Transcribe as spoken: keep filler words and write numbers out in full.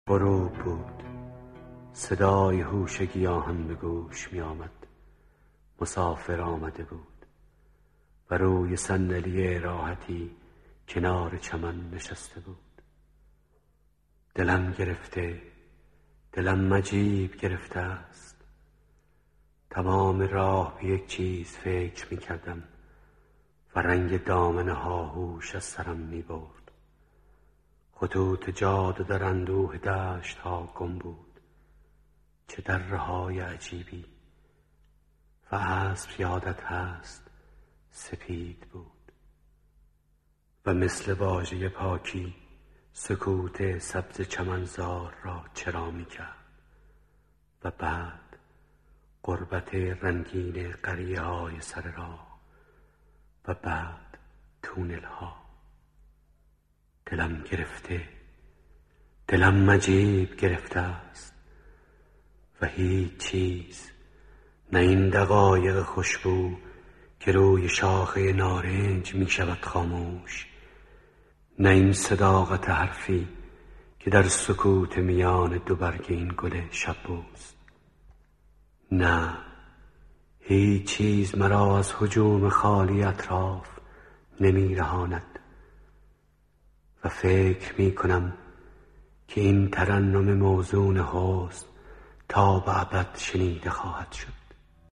غروب بود. صدای هوش گیاهان به گوش می آمد. مسافر آمده بود و روی صندلی راحتی کنار چمن نشسته بود. دلم گرفته، دلم مجیب گرفته است. تمام راه به یک چیز فکر می کردم و رنگ دامن هاهوش از سرم می برد. خطوط جاده در اندوه دشت ها گم بود. چه دره های عجیبی. و عصر یادت هست سپید بود و مثل واژه پاکی سکوت سبز چمنزار را چرا می کرد. و بعد غربت رنگین قریه های سر راه و بعد تونل ها. دلم گرفته، دلم مجیب گرفته است و هیچ چیز، نه این دقایق خوشبو که روی شاخه نارنج می شود خاموش، نه این صداقت حرفی که در سکوت میان دو برگ این گل شب‌بوست. نه، هیچ چیز مرا از هجوم خالی اطراف نمی رهاند و فکر می کنم که این ترنم موزون حسن تا به ابد شنیده خواهد شد.